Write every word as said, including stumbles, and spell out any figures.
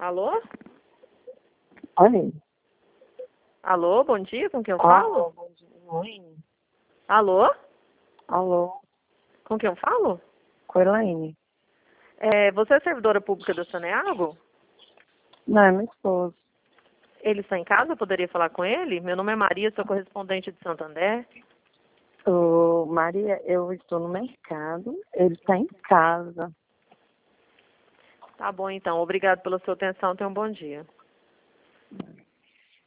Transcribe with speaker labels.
Speaker 1: Alô?
Speaker 2: Oi.
Speaker 1: Alô, bom dia, com quem eu
Speaker 2: Alô,
Speaker 1: falo?
Speaker 2: bom dia. Oi.
Speaker 1: Alô?
Speaker 2: Alô,
Speaker 1: Com quem eu falo?
Speaker 2: com a Elaine.
Speaker 1: É, você é servidora pública da Saneago?
Speaker 2: Não, é meu esposo.
Speaker 1: Ele está em casa? Eu poderia falar com ele? Meu nome é Maria, sou correspondente de Santander.
Speaker 2: Ô, Maria, eu estou no mercado. Ele está em casa.
Speaker 1: Tá bom, então. Obrigado pela sua atenção. Tenha um bom dia.